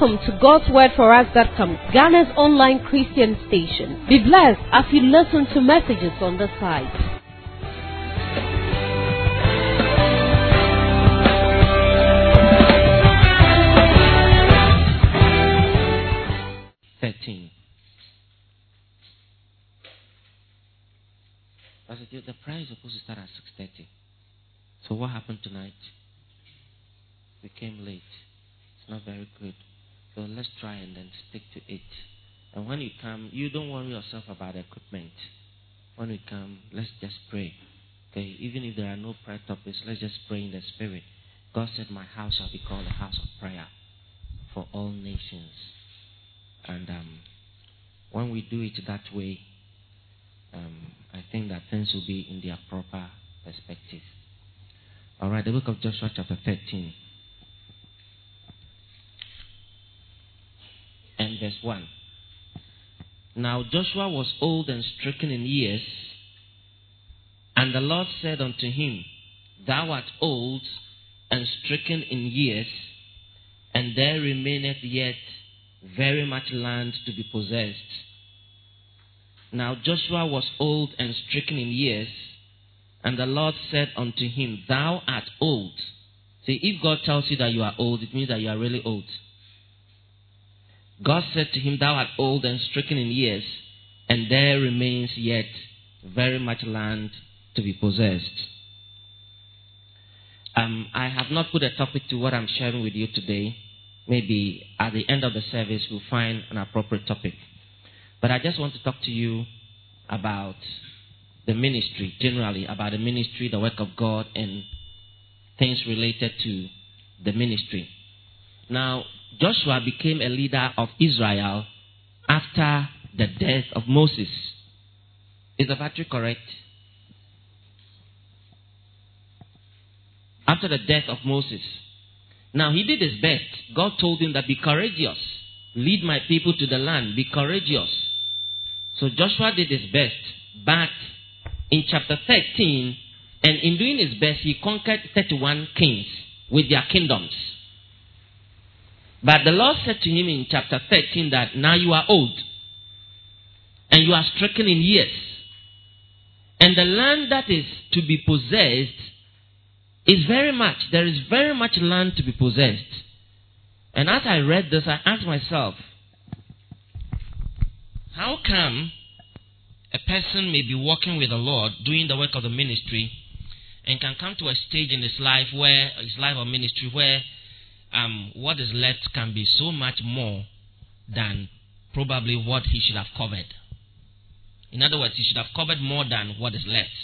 Welcome to God'sWordForUs.com, Ghana's online Christian station. Be blessed as you listen to messages on the site. The prayer is supposed to start at 6:30. So what happened tonight? We came late. It's not very good. So let's try and then stick to it. And when you come, you don't worry yourself about the equipment. When we come, let's just pray. Okay? Even if there are no prayer topics, let's just pray in the Spirit. God said, "My house shall be called a house of prayer for all nations." And when we do it that way, I think that things will be in their proper perspective. All right, the book of Joshua chapter 13 and verse 1. Now Joshua was old and stricken in years, and the Lord said unto him, "Thou art old and stricken in years, and there remaineth yet very much land to be possessed." Now Joshua was old and stricken in years, and the Lord said unto him, "Thou art old." See, if God tells you that you are old, it means that you are really old. God said to him, "Thou art old and stricken in years, and there remains yet very much land to be possessed." I have not put a topic to what I'm sharing with you today. Maybe at the end of the service, we'll find an appropriate topic. But I just want to talk to you about the ministry, generally, about the ministry, the work of God, and things related to the ministry. Now, Joshua became a leader of Israel after the death of Moses. Is the battery correct? After the death of Moses. Now, he did his best. God told him that, "Be courageous. Lead my people to the land. Be courageous." So Joshua did his best. But in chapter 13, and in doing his best, he conquered 31 kings with their kingdoms. But the Lord said to him in chapter 13 that now you are old, and you are stricken in years. And the land that is to be possessed is there is very much land to be possessed. And as I read this, I asked myself, how come a person may be walking with the Lord, doing the work of the ministry, and can come to a stage in his life of ministry, where what is left can be so much more than probably what he should have covered. In other words, he should have covered more than what is left.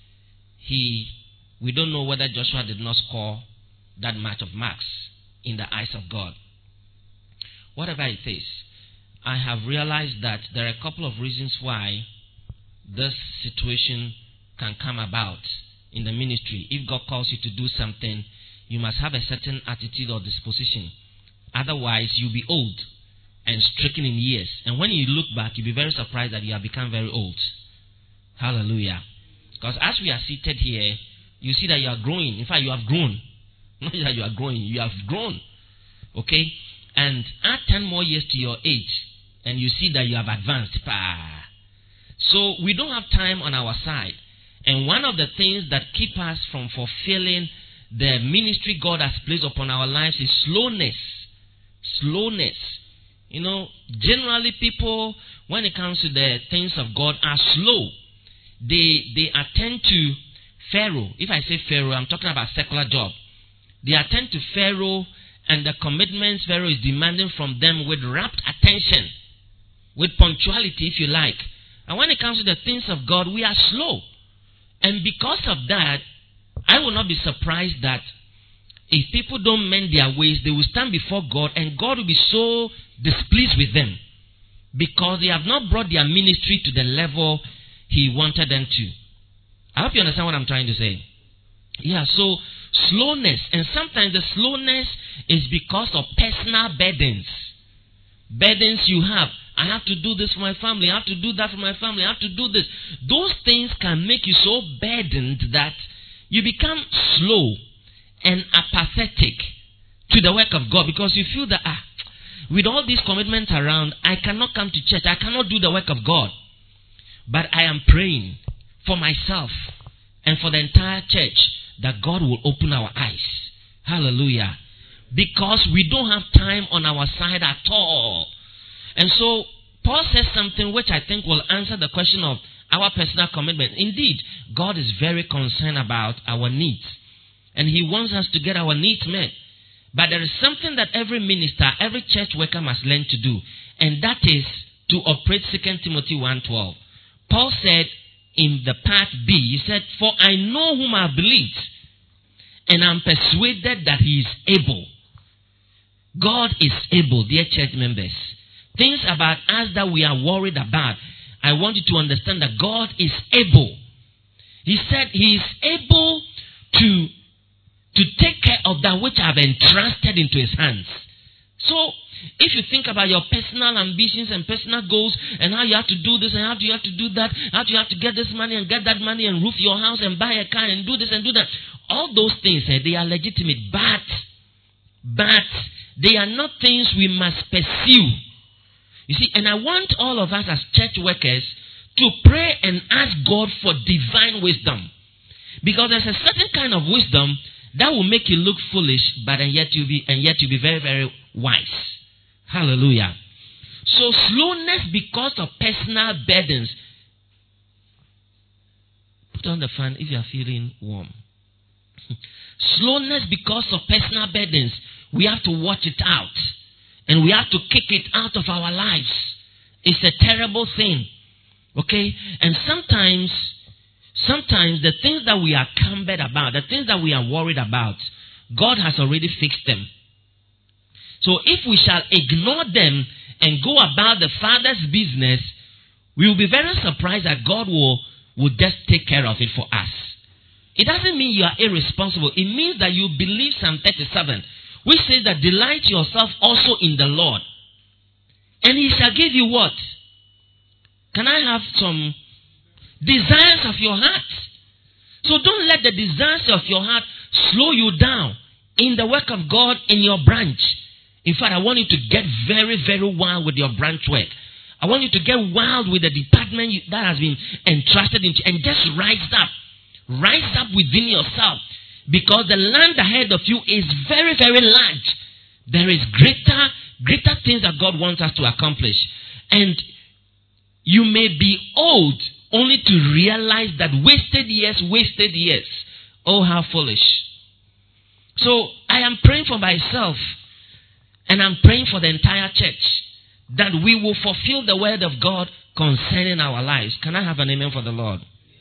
We don't know whether Joshua did not score that much of marks in the eyes of God. Whatever it is, I have realized that there are a couple of reasons why this situation can come about in the ministry. If God calls you to do something, you must have a certain attitude or disposition. Otherwise, you'll be old and stricken in years. And when you look back, you'll be very surprised that you have become very old. Hallelujah. Because as we are seated here, you see that you are growing. In fact, you have grown. Not that you are growing, you have grown. Okay? And add 10 more years to your age, and you see that you have advanced. So we don't have time on our side. And one of the things that keep us from fulfilling the ministry God has placed upon our lives is slowness. Slowness. You know, generally people, when it comes to the things of God, are slow. They attend to Pharaoh. If I say Pharaoh, I'm talking about secular job. They attend to Pharaoh and the commitments Pharaoh is demanding from them with rapt attention, with punctuality, if you like. And when it comes to the things of God, we are slow. And because of that, I will not be surprised that if people don't mend their ways, they will stand before God and God will be so displeased with them because they have not brought their ministry to the level He wanted them to. I hope you understand what I'm trying to say. Yeah, so slowness. And sometimes the slowness is because of personal burdens. Burdens you have. I have to do this for my family. I have to do that for my family. I have to do this. Those things can make you so burdened that you become slow and apathetic to the work of God because you feel that, with all these commitments around, I cannot come to church. I cannot do the work of God. But I am praying for myself and for the entire church that God will open our eyes. Hallelujah. Because we don't have time on our side at all. And so, Paul says something which I think will answer the question of our personal commitment. Indeed, God is very concerned about our needs. And He wants us to get our needs met. But there is something that every minister, every church worker must learn to do. And that is to operate 2 Timothy 1:12. Paul said in the part B, he said, "For I know whom I believe, and I'm persuaded that He is able." God is able, dear church members. Things about us that we are worried about, I want you to understand that God is able. He said He is able to take care of that which I have entrusted into His hands. So, if you think about your personal ambitions and personal goals and how you have to do this and how you have to do that, how you have to get this money and get that money and roof your house and buy a car and do this and do that, all those things, they are legitimate, but they are not things we must pursue. You see, and I want all of us as church workers to pray and ask God for divine wisdom. Because there's a certain kind of wisdom that will make you look foolish, but and yet you'll be very, very wise. Hallelujah. So slowness because of personal burdens. Put on the fan if you are feeling warm. Slowness because of personal burdens. We have to watch it out. And we have to kick it out of our lives. It's a terrible thing. Okay? And sometimes the things that we are cumbered about, the things that we are worried about, God has already fixed them. So if we shall ignore them and go about the Father's business, we will be very surprised that God will just take care of it for us. It doesn't mean you are irresponsible. It means that you believe Psalm 37, which says that delight yourself also in the Lord, and He shall give you what? Can I have some desires of your heart? So don't let the desires of your heart slow you down in the work of God in your branch. In fact, I want you to get very, very wild with your branch work. I want you to get wild with the department that has been entrusted into, and just rise up. Rise up within yourself. Because the land ahead of you is very, very large. There is greater things that God wants us to accomplish. And you may be old only to realize that wasted years. Oh, how foolish. So, I am praying for myself. And I'm praying for the entire church. That we will fulfill the word of God concerning our lives. Can I have an amen for the Lord?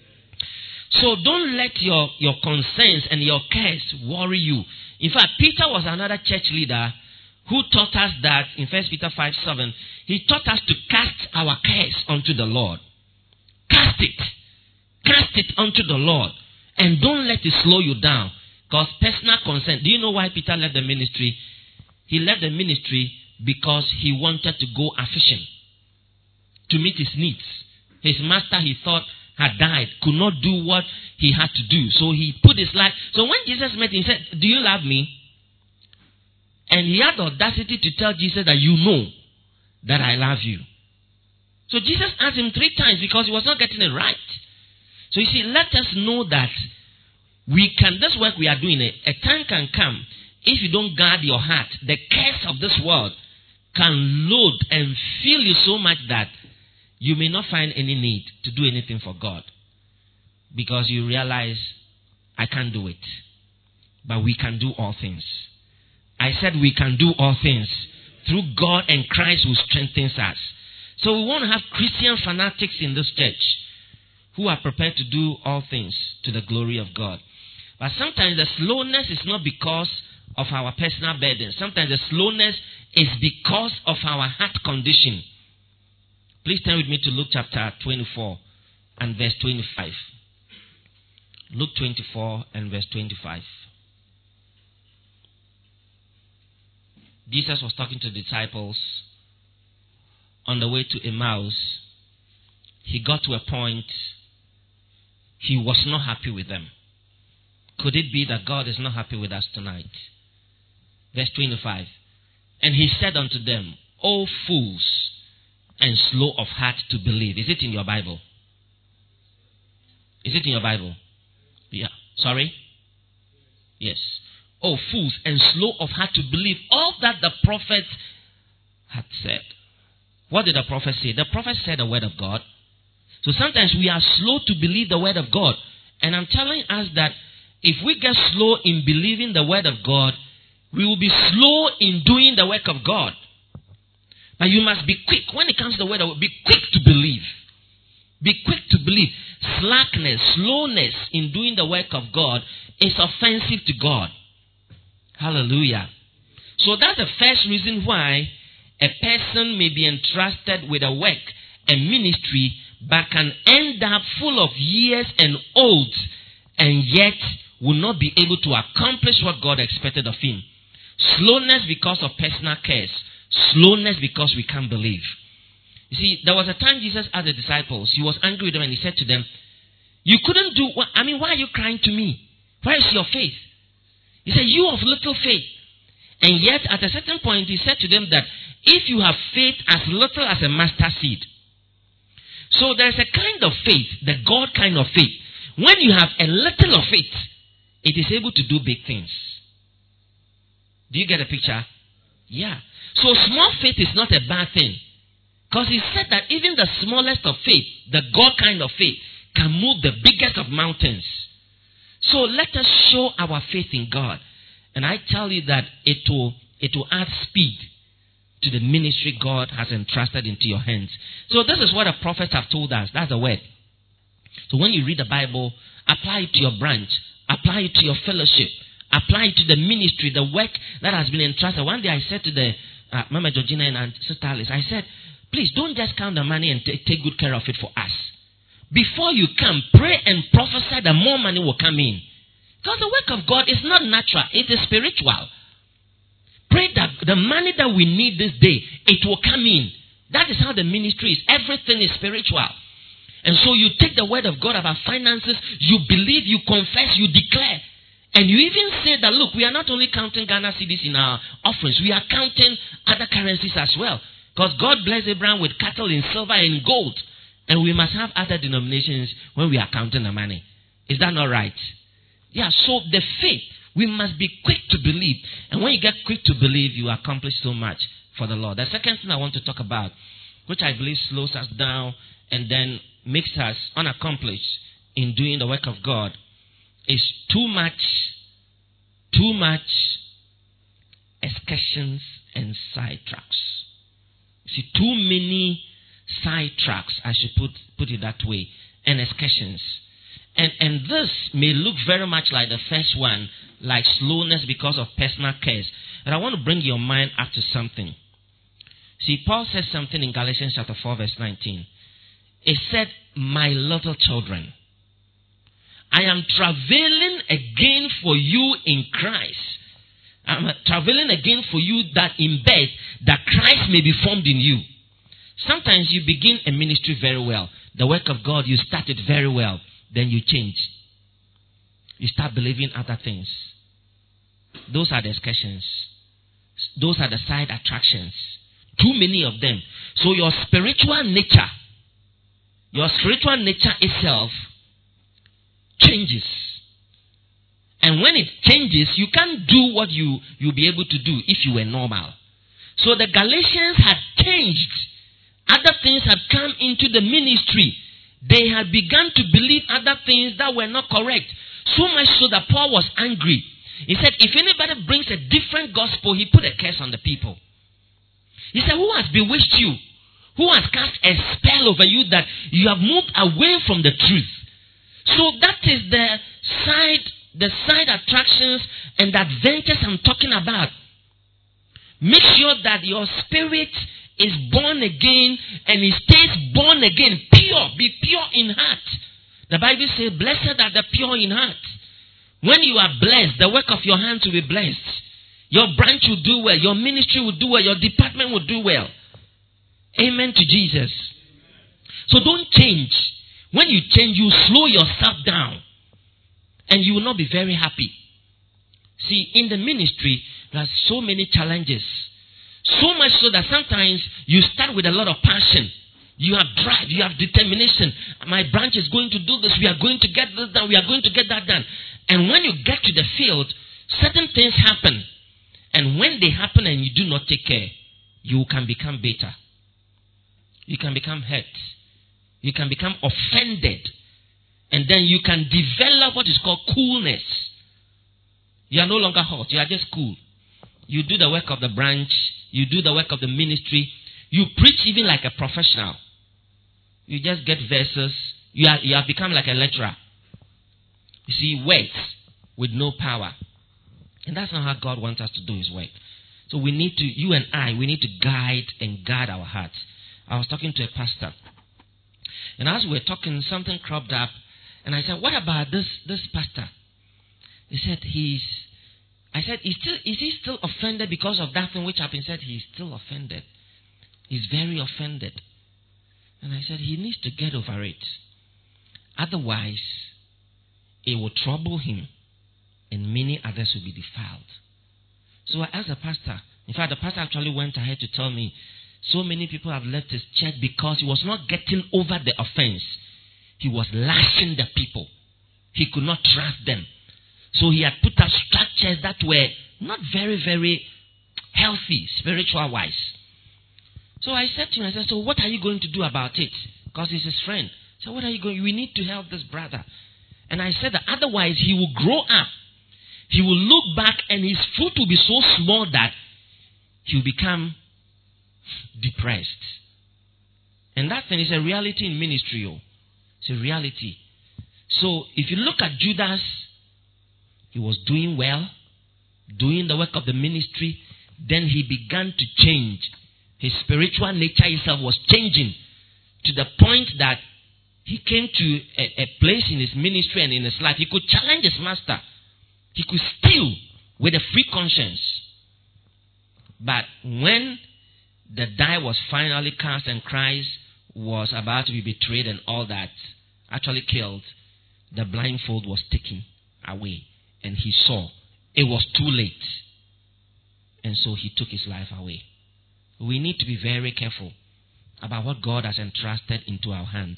So don't let your concerns and your cares worry you. In fact, Peter was another church leader who taught us that in 1 Peter 5:7, he taught us to cast our cares unto the Lord. Cast it unto the Lord. And don't let it slow you down. Because personal concern. Do you know why Peter left the ministry? He left the ministry because he wanted to go a fishing to meet his needs. His master, he thought, had died, could not do what he had to do. So he put his life. So when Jesus met him, he said, "Do you love me?" And he had the audacity to tell Jesus that you know that I love you. So Jesus asked him 3 times because he was not getting it right. So you see, let us know that this work we are doing, a time can come, if you don't guard your heart, the cares of this world can load and fill you so much that you may not find any need to do anything for God. Because you realize, I can't do it. But we can do all things. I said we can do all things through God and Christ who strengthens us. So we want to have Christian fanatics in this church who are prepared to do all things to the glory of God. But sometimes the slowness is not because of our personal burden. Sometimes the slowness is because of our heart condition. Please turn with me to Luke chapter 24 and verse 25. Luke 24 and verse 25. Jesus was talking to the disciples on the way to Emmaus. He got to a point he was not happy with them. Could it be that God is not happy with us tonight? Verse 25. And he said unto them, O fools, and slow of heart to believe. Is it in your Bible? Is it in your Bible? Yeah. Sorry? Yes. O fools, and slow of heart to believe all that the prophet had said. What did the prophet say? The prophet said the word of God. So sometimes we are slow to believe the word of God. And I'm telling us that if we get slow in believing the word of God, we will be slow in doing the work of God. But you must be quick. When it comes to the word of God, be quick to believe. Be quick to believe. Slackness, slowness in doing the work of God is offensive to God. Hallelujah. So that's the first reason why a person may be entrusted with a work, a ministry, but can end up full of years and old, and yet will not be able to accomplish what God expected of him. Slowness because of personal cares. Slowness because we can't believe. You see, there was a time Jesus asked the disciples, he was angry with them and he said to them, you couldn't do what, why are you crying to me? Where is your faith? He said, you of little faith. And yet at a certain point he said to them that if you have faith as little as a mustard seed. So there's a kind of faith, the God kind of faith. When you have a little of faith, it is able to do big things. Do you get a picture? Yeah. So small faith is not a bad thing. Because he said that even the smallest of faith, the God kind of faith, can move the biggest of mountains. So let us show our faith in God. And I tell you that it will add speed to the ministry God has entrusted into your hands. So this is what the prophets have told us. That's the word. So when you read the Bible, apply it to your branch. Apply it to your fellowship. Apply it to the ministry, the work that has been entrusted. One day I said to the Mama Georgina and Sister Alice, I said, please don't just count the money and take good care of it for us. Before you come, pray and prophesy that more money will come in. Because the work of God is not natural, it is spiritual. Pray that the money that we need this day, it will come in. That is how the ministry is. Everything is spiritual. And so you take the word of God about finances, you believe, you confess, you declare. And you even say that, look, we are not only counting Ghana cedis in our offerings, we are counting other currencies as well. Because God blessed Abraham with cattle in silver and gold. And we must have other denominations when we are counting the money. Is that not right? Yeah, so the faith, we must be quick to believe. And when you get quick to believe, you accomplish so much for the Lord. The second thing I want to talk about, which I believe slows us down and then makes us unaccomplished in doing the work of God, is too much excursions and sidetracks. You see, too many sidetracks, I should put it that way, and excursions. And this may look very much like the first one, like slowness because of personal cares. And I want to bring your mind up to something. See, Paul says something in Galatians chapter 4, verse 19. He said, my little children, I am travailing again for you in Christ. I'm travailing again for you that in bed, that Christ may be formed in you. Sometimes you begin a ministry very well. The work of God, you start it very well. Then you change. You start believing other things. Those are the excursions. Those are the side attractions. Too many of them. So your spiritual nature itself changes. And when it changes, you can't do what you'll be able to do if you were normal. So the Galatians had changed. Other things had come into the ministry. They had begun to believe other things that were not correct. So much so that Paul was angry. He said, if anybody brings a different gospel, he put a curse on the people. He said, who has bewitched you? Who has cast a spell over you that you have moved away from the truth? So that is the side attractions and the adventures I'm talking about. Make sure that your spirit is born again and it stays born again, pure. Be pure in heart. The Bible says, blessed are the pure in heart. When you are blessed, the work of your hands will be blessed. Your branch will do well. Your ministry will do well. Your department will do well. Amen to Jesus. So don't change. When you change, you slow yourself down. And you will not be very happy. See, in the ministry, there are so many challenges. So much so that sometimes you start with a lot of passion. You have drive, you have determination. My branch is going to do this. We are going to get this done. We are going to get that done. And when you get to the field, certain things happen. And when they happen and you do not take care, you can become bitter. You can become hurt. You can become offended. And then you can develop what is called coolness. You are no longer hot. You are just cool. You do the work of the branch. You do the work of the ministry. You preach even like a professional. You just get verses. You have become like a lecturer. You see, words with no power. And that's not how God wants us to do his work. So we need to, you and I, we need to guide and guard our hearts. I was talking to a pastor. And as we were talking, something cropped up. And I said, what about this pastor? He said, I said, is he still offended because of that thing which happened? He said, he's still offended. He's very offended. And I said, he needs to get over it. Otherwise, it will trouble him. And many others will be defiled. So I asked the pastor. In fact, the pastor actually went ahead to tell me, so many people have left his church because he was not getting over the offense. He was lashing the people. He could not trust them. So he had put up structures that were not very, very healthy, spiritual-wise. So I said to him, so what are you going to do about it? Because he's his friend. So what are you going? We need to help this brother. And I said that otherwise he will grow up. He will look back and his fruit will be so small that he will become depressed. And that thing is a reality in ministry. It's a reality. So if you look at Judas, he was doing well, doing the work of the ministry. Then he began to change. His spiritual nature itself was changing to the point that he came to a place in his ministry and in his life. He could challenge his master. He could steal with a free conscience. But when the die was finally cast and Christ was about to be betrayed and all that, actually killed, the blindfold was taken away. And he saw it was too late. And so he took his life away. We need to be very careful about what God has entrusted into our hands.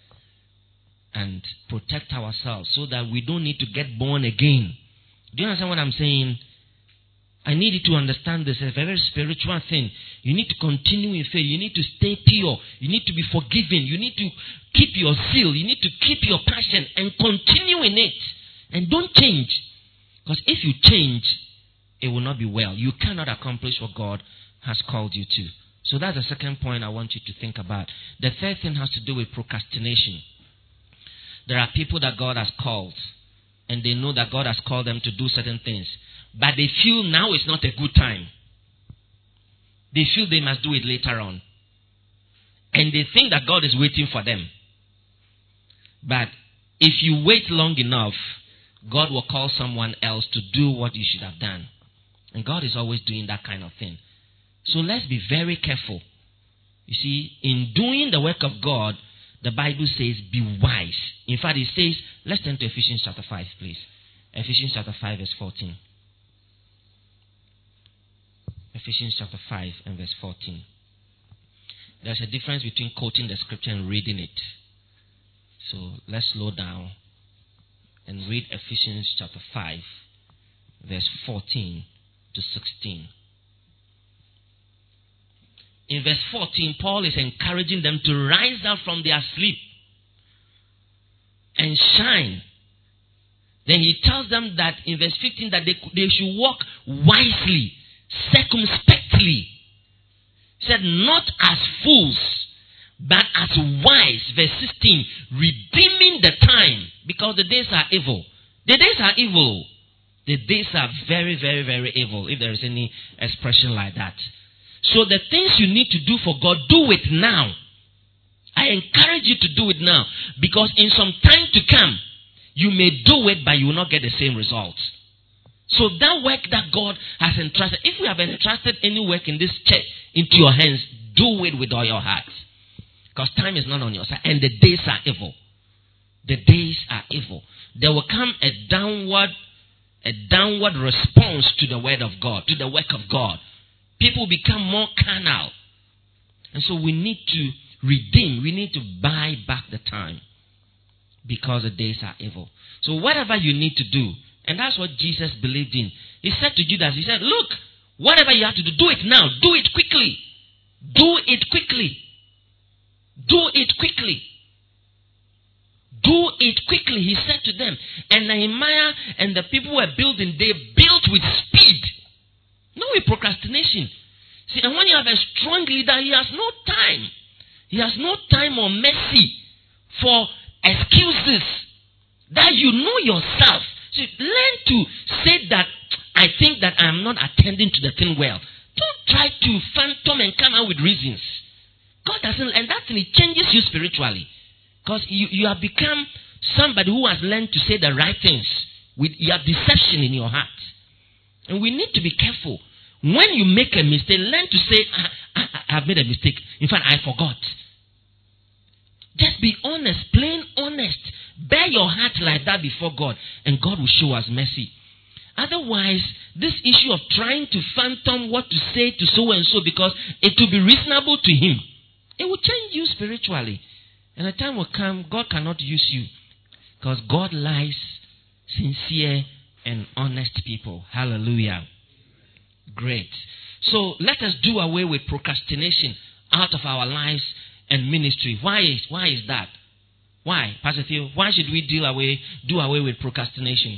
And protect ourselves so that we don't need to get born again. Do you understand what I'm saying? I need you to understand this. It's a very spiritual thing. You need to continue in faith. You need to stay pure. You need to be forgiven. You need to keep your zeal. You need to keep your passion and continue in it. And don't change. Because if you change, it will not be well. You cannot accomplish what God has called you to. So that's the second point I want you to think about. The third thing has to do with procrastination. There are people that God has called, and they know that God has called them to do certain things, but they feel now is not a good time. They feel they must do it later on. And they think that God is waiting for them. But if you wait long enough, God will call someone else to do what you should have done. And God is always doing that kind of thing. So let's be very careful. You see, in doing the work of God, the Bible says, be wise. In fact, it says, let's turn to Ephesians chapter 5, please. Ephesians chapter 5, verse 14. Ephesians chapter 5 and verse 14. There's a difference between quoting the scripture and reading it. So let's slow down and read Ephesians chapter 5, verse 14 to 16. In verse 14, Paul is encouraging them to rise up from their sleep and shine. Then he tells them that in verse 15 that they should walk wisely, circumspectly. He said, not as fools, but as wise. Verse 16, redeeming the time, because the days are evil. The days are evil. The days are very, very, very evil, if there is any expression like that. So the things you need to do for God, do it now. I encourage you to do it now. Because in some time to come, you may do it, but you will not get the same results. So that work that God has entrusted, if we have entrusted any work in this church into your hands, do it with all your heart. Because time is not on your side. And the days are evil. The days are evil. There will come a downward response to the word of God, to the work of God. people become more carnal. And so we need to redeem. We need to buy back the time because the days are evil. So whatever you need to do, and that's what Jesus believed in. He said to Judas, he said, look, whatever you have to do it now. Do it quickly. Do it quickly. Do it quickly. Do it quickly, he said to them. And Nehemiah and the people who were building, they built with speed. Not with procrastination. See, and when you have a strong leader, he has no time. He has no time or mercy for excuses. That you know yourself. See, learn to say that I think that I am not attending to the thing well. Don't try to phantom and come out with reasons. God doesn't, and that thing, it changes you spiritually. Because you have become somebody who has learned to say the right things. You have deception in your heart. And we need to be careful. When you make a mistake, learn to say, I have made a mistake. In fact, I forgot. Just be honest, plain honest. Bear your heart like that before God, and God will show us mercy. Otherwise, this issue of trying to phantom what to say to so and so because it will be reasonable to him, it will change you spiritually. And a time will come, God cannot use you. Because God likes sincere and honest people. Hallelujah. Great. So let us do away with procrastination out of our lives and ministry. Why is that? Why, Pastor Theo? Why should we do away with procrastination?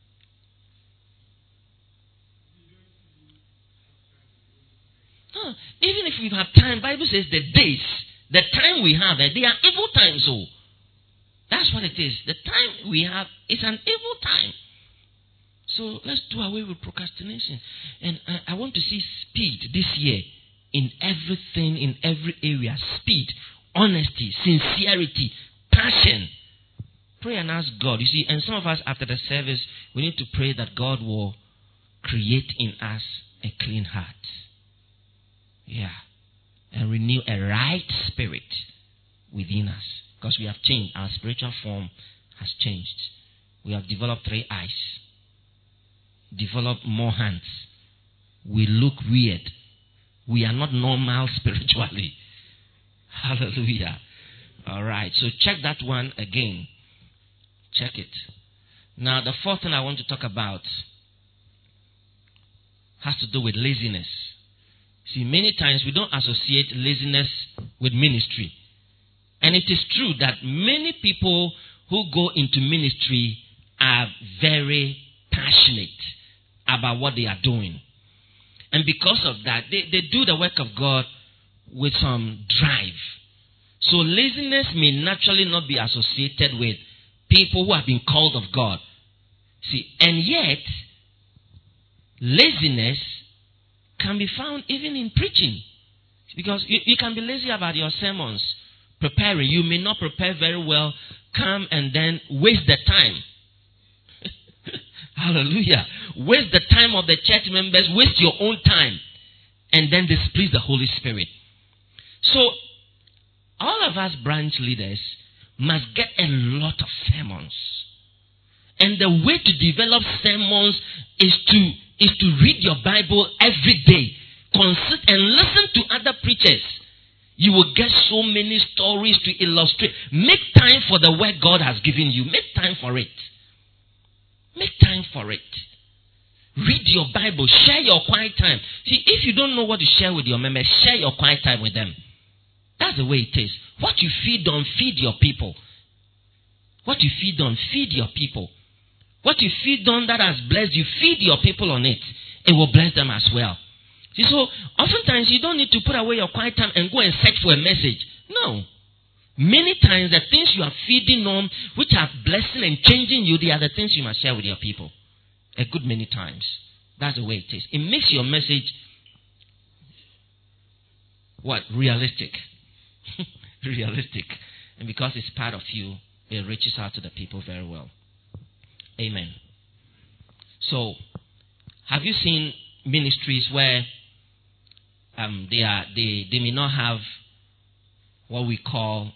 Even if we have time, Bible says the days, the time we have, they are evil times. So that's what it is. The time we have is an evil time. So let's do away with procrastination. And I want to see speed this year in everything, in every area. Speed, honesty, sincerity, passion. Pray and ask God. You see, and some of us after the service, we need to pray that God will create in us a clean heart. Yeah. And renew a right spirit within us. Because we have changed. Our spiritual form has changed. We have developed 3 eyes. Developed more hands. We look weird. We are not normal spiritually. Hallelujah. Alright. So check that one again. Check it. Now the fourth thing I want to talk about has to do with laziness. See, many times we don't associate laziness with ministry. And it is true that many people who go into ministry are very passionate about what they are doing. And because of that, they do the work of God with some drive. So laziness may naturally not be associated with people who have been called of God. See, and yet, laziness can be found even in preaching. Because you can be lazy about your sermons, preparing. You may not prepare very well, come and then waste the time. Hallelujah. Waste the time of the church members, waste your own time, and then displease the Holy Spirit. So, all of us branch leaders must get a lot of sermons. And the way to develop sermons is to read your Bible every day. Consist and listen to other preachers. You will get so many stories to illustrate. Make time for the work God has given you. Make time for it. Make time for it. Read your Bible. Share your quiet time. See, if you don't know what to share with your members, share your quiet time with them. That's the way it is. What you feed on, feed your people. What you feed on, feed your people. What you feed on that has blessed you, feed your people on it. It will bless them as well. See, so oftentimes you don't need to put away your quiet time and go and search for a message. No. Many times the things you are feeding on, which are blessing and changing you, they are the things you must share with your people. A good many times. That's the way it is. It makes your message realistic. Realistic. And because it's part of you, it reaches out to the people very well. Amen. So, have you seen ministries where they may not have what we call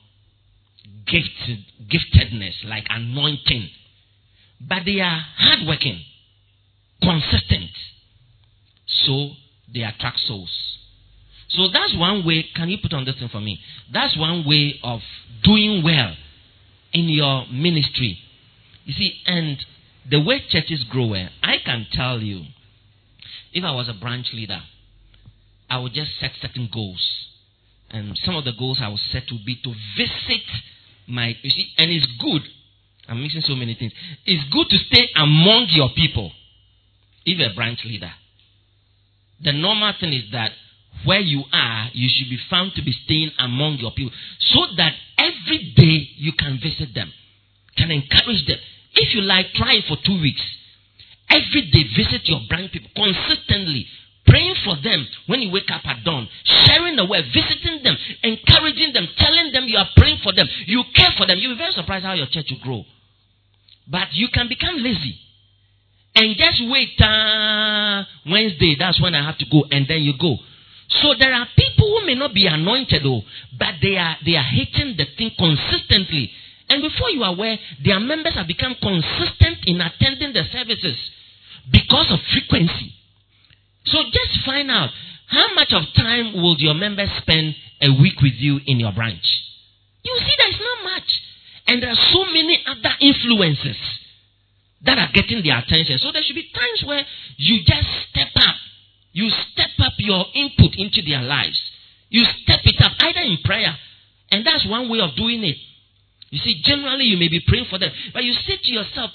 giftedness, like anointing, but they are hardworking, consistent. So they attract souls. So that's one way. Can you put on this thing for me? That's one way of doing well in your ministry. You see, and the way churches grow, I can tell you, if I was a branch leader, I would just set certain goals. And some of the goals I would set would be to visit my, you see, and it's good. I'm mixing so many things. It's good to stay among your people, if you're a branch leader. The normal thing is that where you are, you should be found to be staying among your people, so that every day you can visit them, can encourage them. If you like, try it for 2 weeks. Every day visit your branch people consistently, praying for them when you wake up at dawn, sharing the word, visiting them, encouraging them, telling them you are praying for them, you care for them. You'll be very surprised how your church will grow. But you can become lazy and just wait Wednesday, that's when I have to go, and then you go. So there are people who may not be anointed, but they are hitting the thing consistently. And before you are aware, their members have become consistent in attending the services because of frequency. So just find out, how much of time will your members spend a week with you in your branch? You see, there's not much. And there are so many other influences that are getting their attention. So there should be times where you just step up. You step up your input into their lives. You step it up, either in prayer. And that's one way of doing it. You see, generally you may be praying for them. But you say to yourself,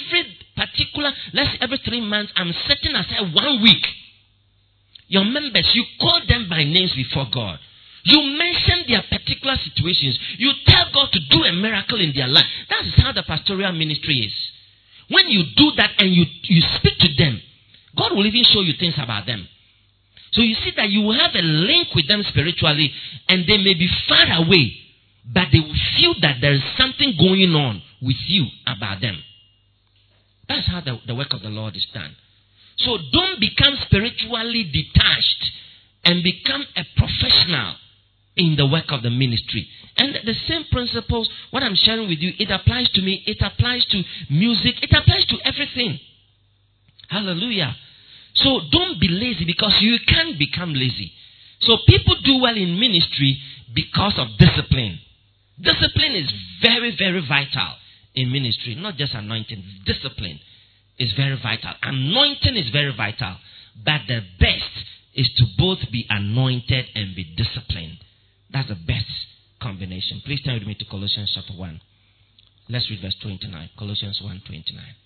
every 3 months, I'm setting aside 1 week. Your members, you call them by names before God. You mention their particular situations. You tell God to do a miracle in their life. That is how the pastoral ministry is. When you do that and you speak to them, God will even show you things about them. So you see that you will have a link with them spiritually, and they may be far away, but they will feel that there is something going on with you about them. That's how the work of the Lord is done. So don't become spiritually detached and become a professional in the work of the ministry. And the same principles, what I'm sharing with you, it applies to me, it applies to music, it applies to everything. Hallelujah. So don't be lazy, because you can become lazy. So people do well in ministry because of discipline. Discipline is very, very vital in ministry. Not just anointing. Discipline is very vital. Anointing is very vital. But the best is to both be anointed and be disciplined. That's the best combination. Please turn with me to Colossians chapter 1. Let's read verse 29. Colossians 1:29.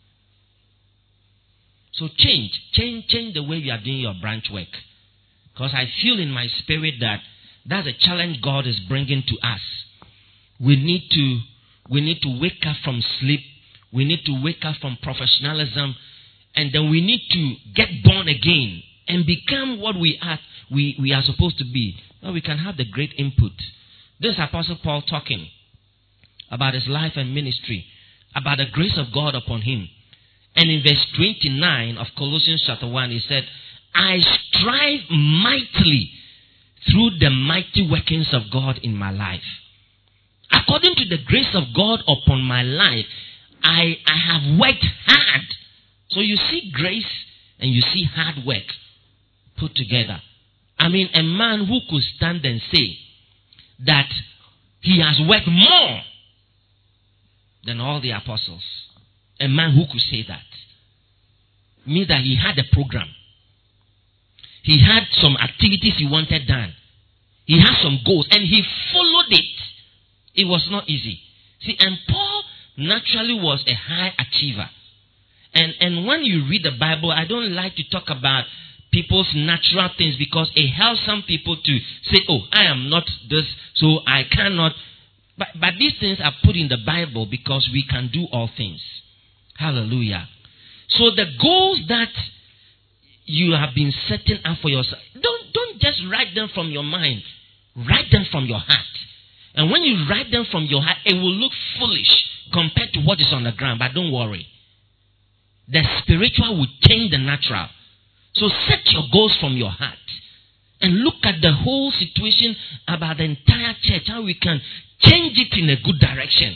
So change the way you are doing your branch work. Because I feel in my spirit that that's a challenge God is bringing to us. We need to wake up from sleep. We need to wake up from professionalism. And then we need to get born again and become what we are supposed to be. Now we can have the great input. This is Apostle Paul talking about his life and ministry, about the grace of God upon him. And in verse 29 of Colossians chapter 1, he said, I strive mightily through the mighty workings of God in my life. According to the grace of God upon my life, I have worked hard. So you see grace and you see hard work put together. I mean, a man who could stand and say that he has worked more than all the apostles. A man who could say that. Means that he had a program. He had some activities he wanted done. He had some goals and he followed it. It was not easy. See, and Paul naturally was a high achiever. And when you read the Bible, I don't like to talk about people's natural things, because it helps some people to say, oh, I am not this, so I cannot. But these things are put in the Bible because we can do all things. Hallelujah. So the goals that you have been setting up for yourself, don't just write them from your mind. Write them from your heart. And when you write them from your heart, it will look foolish compared to what is on the ground. But don't worry. The spiritual will change the natural. So set your goals from your heart. And look at the whole situation about the entire church, how we can change it in a good direction.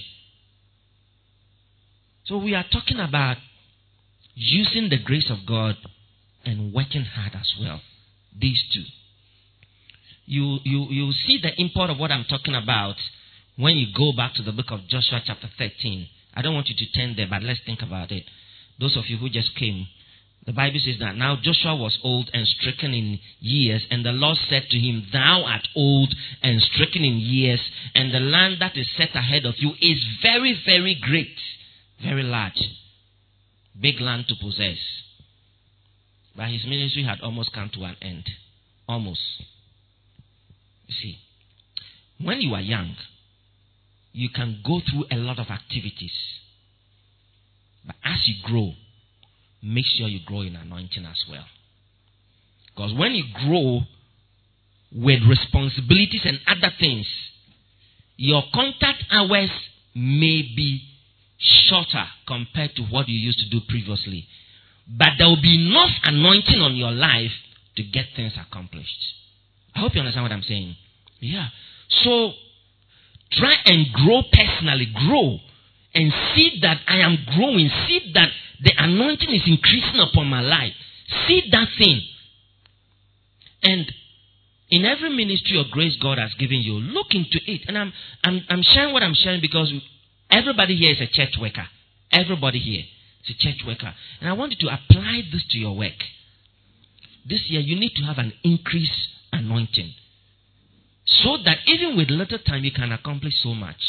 So we are talking about using the grace of God and working hard as well. these two. You see the import of what I'm talking about when you go back to the book of Joshua chapter 13. I don't want you to turn there, but let's think about it. Those of you who just came, the Bible says that now Joshua was old and stricken in years, and the Lord said to him, thou art old and stricken in years, and the land that is set ahead of you is very, very great, very large, big land to possess. But his ministry had almost come to an end. Almost. You see, when you are young, you can go through a lot of activities. But as you grow, make sure you grow in anointing as well. Because when you grow with responsibilities and other things, your contact hours may be shorter compared to what you used to do previously. But there will be enough anointing on your life to get things accomplished. I hope you understand what I'm saying. Yeah. So, try and grow personally. Grow. And see that I am growing. See that the anointing is increasing upon my life. See that thing. And in every ministry or grace God has given you, look into it. And I'm sharing what I'm sharing because everybody here is a church worker. Everybody here is a church worker. And I want you to apply this to your work. This year you need to have an increased anointing. So that even with little time you can accomplish so much.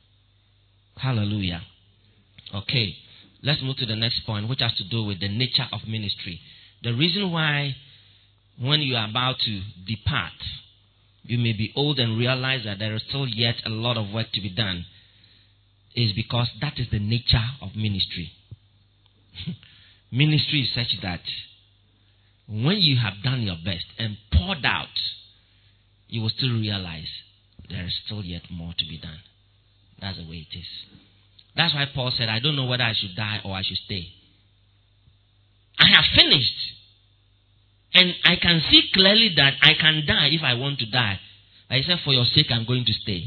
Hallelujah. Okay. Let's move to the next point, which has to do with the nature of ministry. The reason why when you are about to depart, you may be old and realize that there is still yet a lot of work to be done, is because that is the nature of ministry. Ministry is such that when you have done your best and poured out, you will still realize there is still yet more to be done. That's the way it is. That's why Paul said, I don't know whether I should die or I should stay. I have finished. And I can see clearly that I can die if I want to die. But he said, for your sake, I'm going to stay.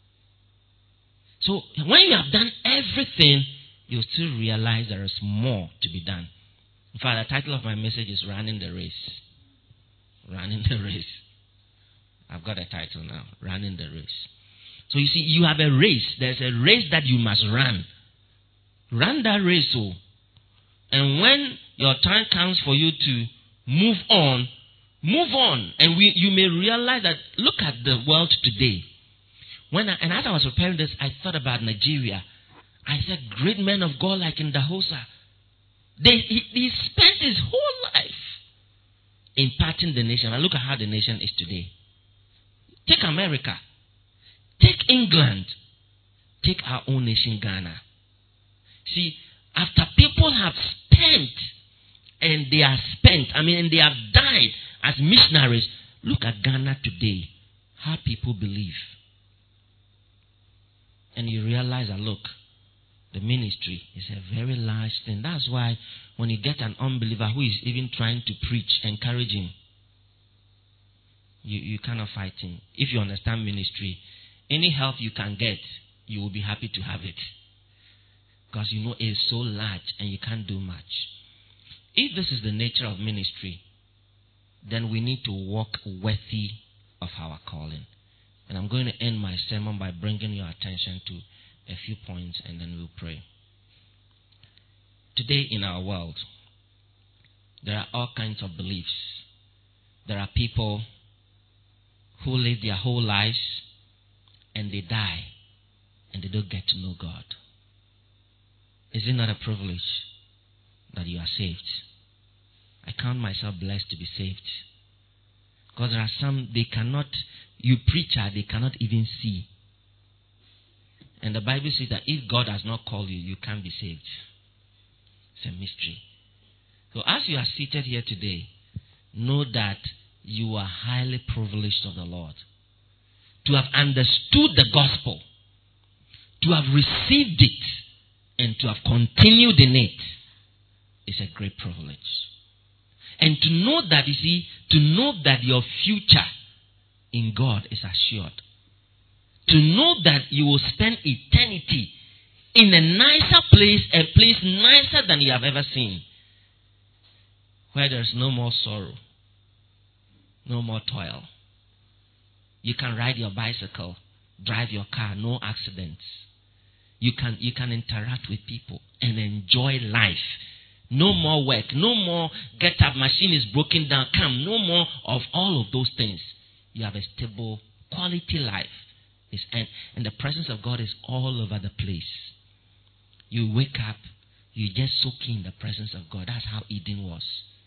So, when you have done everything, you still realize there is more to be done. In fact, the title of my message is Running the Race. Running the Race. I've got a title now. Running the Race. So you see, you have a race. There's a race that you must run. Run that race. So, and when your time comes for you to move on, move on. And you may realize that, look at the world today. And as I was preparing this, I thought about Nigeria. I said, great men of God like in Dahosa. He spent his whole life imparting the nation. And look at how the nation is today. Take America. Take England. Take our own nation, Ghana. See, after people have spent, and they are spent, and they have died as missionaries, look at Ghana today. How people believe. And you realize that, look, the ministry is a very large thing. That's why when you get an unbeliever who is even trying to preach, encourage him. You cannot fight him. If you understand ministry, any help you can get, you will be happy to have it. Because you know it is so large and you can't do much. If this is the nature of ministry, then we need to walk worthy of our calling. And I'm going to end my sermon by bringing your attention to a few points and then we'll pray. Today in our world, there are all kinds of beliefs. There are people who live their whole lives and they die and they don't get to know God. Is it not a privilege that you are saved? I count myself blessed to be saved. Because there are some, you preacher, they cannot even see. And the Bible says that if God has not called you, you can't be saved. It's a mystery. So as you are seated here today, know that you are highly privileged of the Lord. To have understood the gospel, to have received it, and to have continued in it is a great privilege. And to know that, your future in God is assured. To know that you will spend eternity in a nicer place, a place nicer than you have ever seen. Where there is no more sorrow. No more toil. You can ride your bicycle, drive your car, no accidents. You can interact with people and enjoy life. No more work. No more get up, machine is broken down. Come. No more of all of those things. You have a stable, quality life. And the presence of God is all over the place. You wake up, you just soak in the presence of God. That's how Eden was.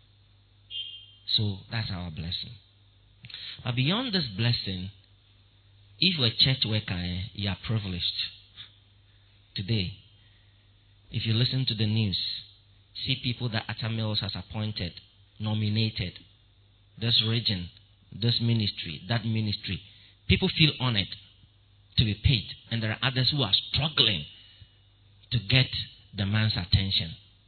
So that's our blessing. But beyond this blessing, if you're a church worker, you are privileged. Today, if you listen to the news, see people that Atta Mills has appointed, nominated, this region, this ministry, that ministry, people feel honored to be paid. And there are others who are struggling to get the man's attention.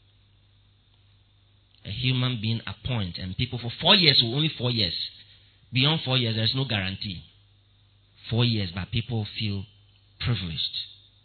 A human being appointed, and people for 4 years, or only 4 years. Beyond 4 years, there's no guarantee. 4 years, but people feel privileged.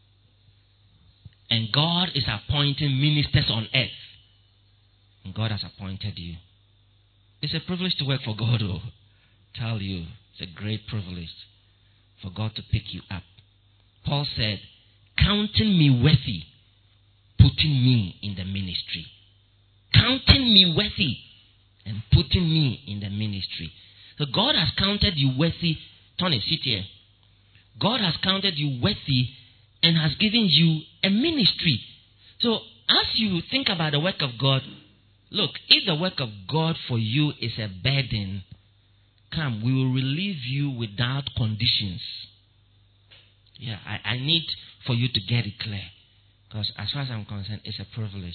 And God is appointing ministers on earth. And God has appointed you. It's a privilege to work for God, oh. Tell you, it's a great privilege for God to pick you up. Paul said, counting me worthy, putting me in the ministry. Counting me worthy and putting me in the ministry. So God has counted you worthy. Tony, sit here. God has counted you worthy and has given you a ministry. So as you think about the work of God, look, if the work of God for you is a burden, come, we will relieve you without conditions. Yeah, I need for you to get it clear. Because as far as I'm concerned, it's a privilege.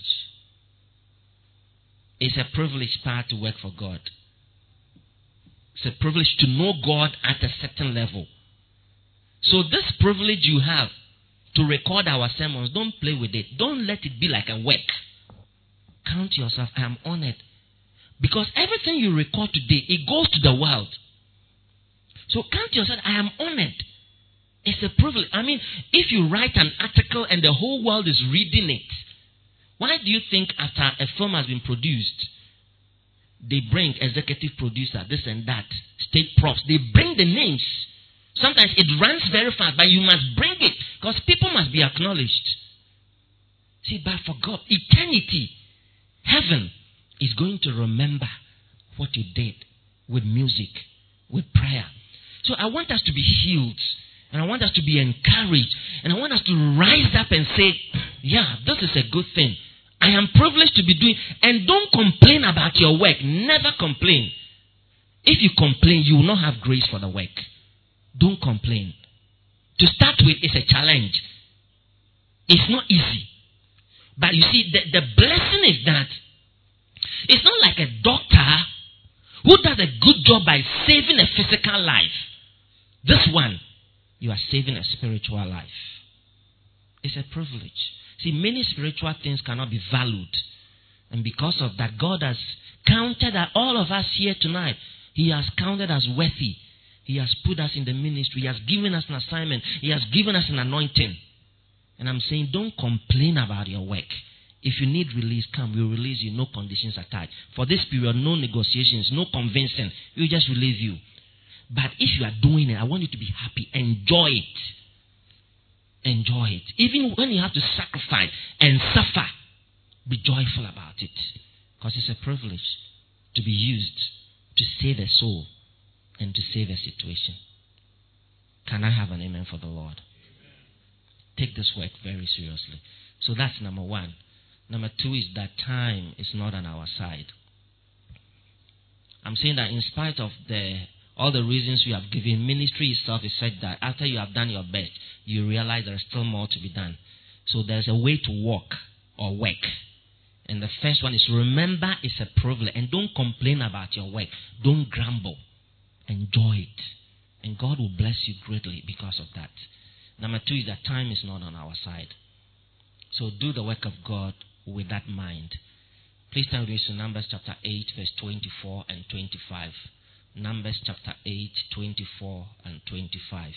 It's a privilege part to work for God. It's a privilege to know God at a certain level. So this privilege you have to record our sermons, don't play with it. Don't let it be like a work. Count yourself, I am honored. Because everything you record today, it goes to the world. So count yourself, I am honored. It's a privilege. I mean, if you write an article and the whole world is reading it, why do you think after a film has been produced, they bring executive producer, this and that, state props, they bring the names. Sometimes it runs very fast, but you must bring it because people must be acknowledged. See, but for God, eternity, heaven is going to remember what you did with music, with prayer. So I want us to be healed, and I want us to be encouraged, and I want us to rise up and say, yeah, this is a good thing. I am privileged to be doing, and don't complain about your work. Never complain. If you complain, you will not have grace for the work. Don't complain. To start with, it's a challenge. It's not easy. But you see, the blessing is that it's not like a doctor who does a good job by saving a physical life. This one, you are saving a spiritual life. It's a privilege. See, many spiritual things cannot be valued. And because of that, God has counted all of us here tonight. He has counted us worthy. He has put us in the ministry. He has given us an assignment. He has given us an anointing. And I'm saying, don't complain about your work. If you need release, come. We'll release you. No conditions attached. For this period, no negotiations, no convincing. We'll just release you. But if you are doing it, I want you to be happy. Enjoy it. Enjoy it. Even when you have to sacrifice and suffer, be joyful about it. Because it's a privilege to be used to save a soul and to save a situation. Can I have an amen for the Lord? Take this work very seriously. So that's number one. Number two is that time is not on our side. I'm saying that in spite of all the reasons we have given, ministry itself is such that after you have done your best, you realize there is still more to be done. So there's a way to walk or work. And the first one is remember it's a privilege. And don't complain about your work. Don't grumble. Enjoy it. And God will bless you greatly because of that. Number two is that time is not on our side. So do the work of God with that mind. Please turn with me to Numbers chapter 8, verse 24 and 25. Numbers chapter 8, 24 and 25.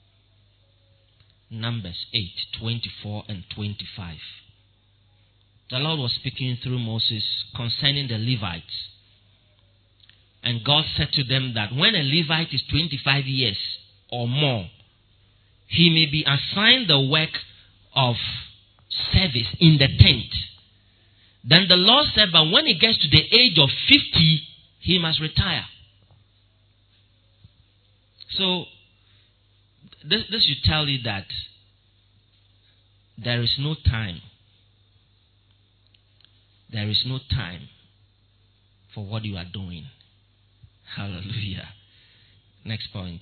Numbers 8, 24 and 25. the Lord was speaking through Moses concerning the Levites. And God said to them that when a Levite is 25 years or more, he may be assigned the work of service in the tent. Then the Lord said, but when he gets to the age of 50, he must retire. So, this should tell you that there is no time. There is no time for what you are doing. Hallelujah. Next point.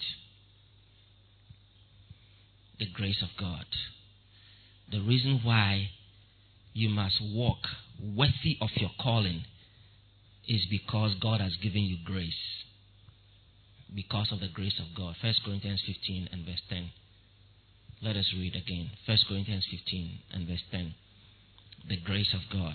The grace of God. The reason why you must walk worthy of your calling is because God has given you grace. Because of the grace of God. 1 Corinthians 15 and verse 10. Let us read again. 1 Corinthians 15 and verse 10. The grace of God.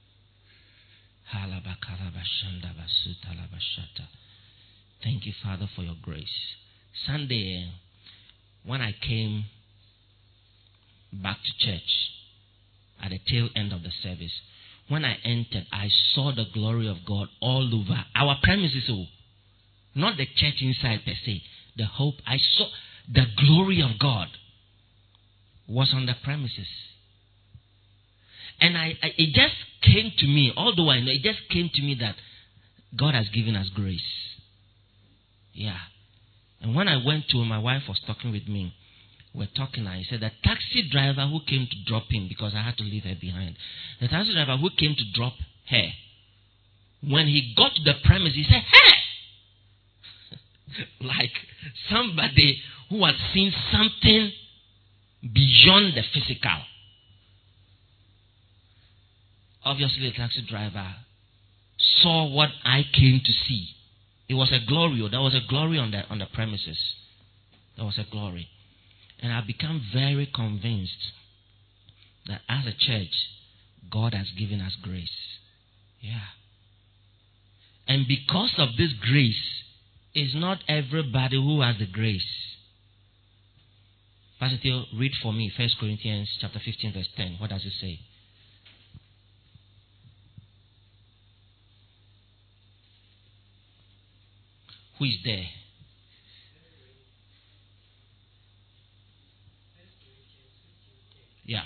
Thank you, Father, for your grace. Sunday, when I came back to church at the tail end of the service, when I entered, I saw the glory of God all over our premises. Not the church inside per se. The hope. I saw the glory of God was on the premises. And it just came to me, although I know, it just came to me that God has given us grace. Yeah. And when I went to, my wife was talking with me. We're talking, and I said, the taxi driver who came to drop him, because I had to leave her behind. The taxi driver who came to drop her, when he got to the premise, he said, hey! Like somebody who had seen something beyond the physical. Obviously, the taxi driver saw what I came to see. It was a glory. There was a glory on the premises. There was a glory. And I've become very convinced that as a church, God has given us grace. Yeah. And because of this grace, it's not everybody who has the grace. Pastor Theo, read for me 1 Corinthians chapter 15 verse 10. What does it say? Who is there? Yeah.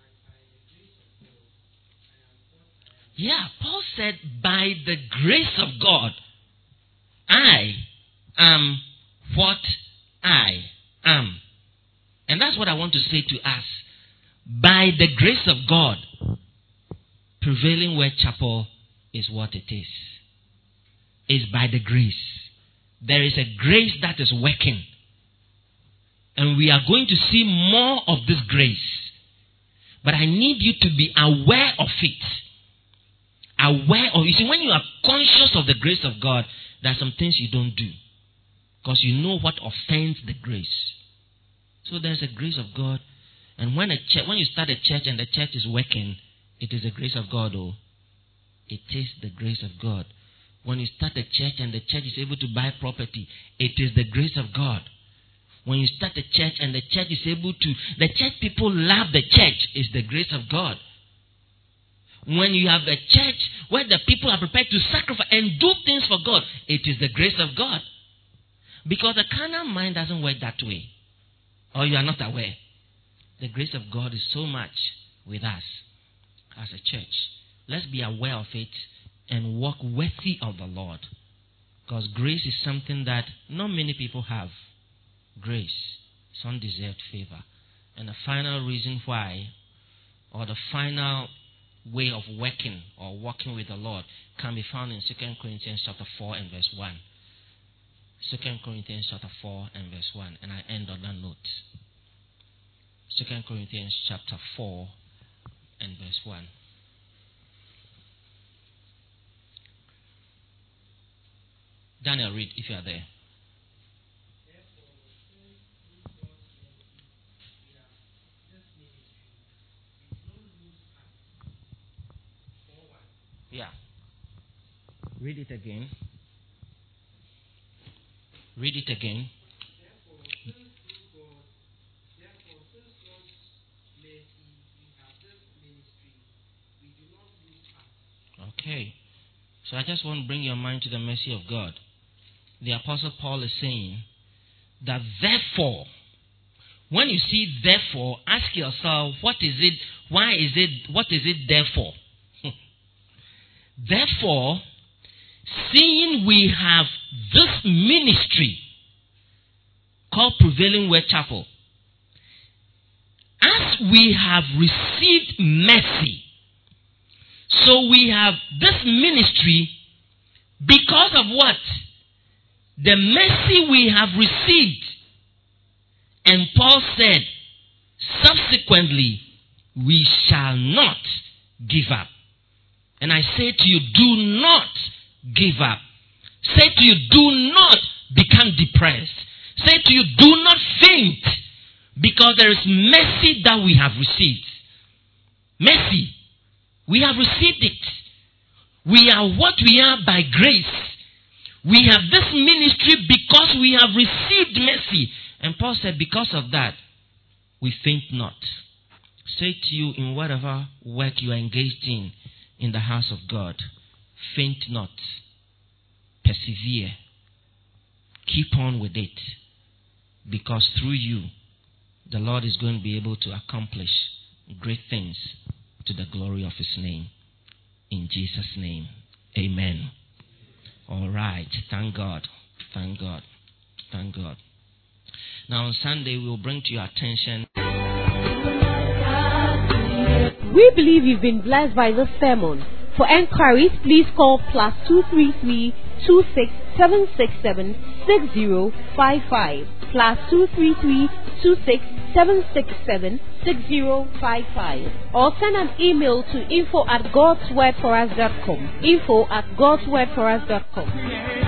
Yeah, Paul said, by the grace of God, I am what I am. And that's what I want to say to us. By the grace of God, Prevailing Word Chapel is what it is. It's by the grace. There is a grace that is working. And we are going to see more of this grace. But I need you to be aware of it. Aware of it. You see, when you are conscious of the grace of God, there are some things you don't do. Because you know what offends the grace. So there's a grace of God. And when you start a church and the church is working, it is the grace of God. Oh, it is the grace of God. When you start a church and the church is able to buy property, it is the grace of God. When you start a church and the church is able to, the church people love the church, is the grace of God. When you have a church where the people are prepared to sacrifice and do things for God, it is the grace of God. Because the carnal mind doesn't work that way. Or you are not aware. The grace of God is so much with us as a church. Let's be aware of it and walk worthy of the Lord. Because grace is something that not many people have. Grace. It's undeserved favor. And the final reason why, or the final way of working or walking with the Lord, can be found in 2 Corinthians chapter 4 and verse 1. 2 Corinthians chapter 4 and verse 1. And I end on that note. 2 Corinthians chapter 4 and verse 1. Daniel, read if you are there. Yeah. Read it again. Read it again. Okay. So I just want to bring your mind to the mercy of God. The Apostle Paul is saying that therefore, when you see therefore, ask yourself, what is it? Why is it? What is it therefore? Therefore, seeing we have this ministry called Prevailing Word Chapel, as we have received mercy, so we have this ministry because of what? The mercy we have received. And Paul said, subsequently, we shall not give up. And I say to you, do not give up. Say to you, do not become depressed. Say to you, do not faint, because there is mercy that we have received. Mercy. We have received it. We are what we are by grace. We have this ministry because we have received mercy. And Paul said, because of that, we faint not. Say to you, in whatever work you are engaged in the house of God, faint not. Persevere. Keep on with it. Because through you, the Lord is going to be able to accomplish great things to the glory of His name. In Jesus' name, amen. All right. Thank God. Thank God. Thank God. Now on Sunday, we will bring to your attention. We believe you've been blessed by this sermon. For enquiries, please call +233 26767 6055 +233 26767 6055, or send an email to info@godswordforus.com. info@godswordforus.com.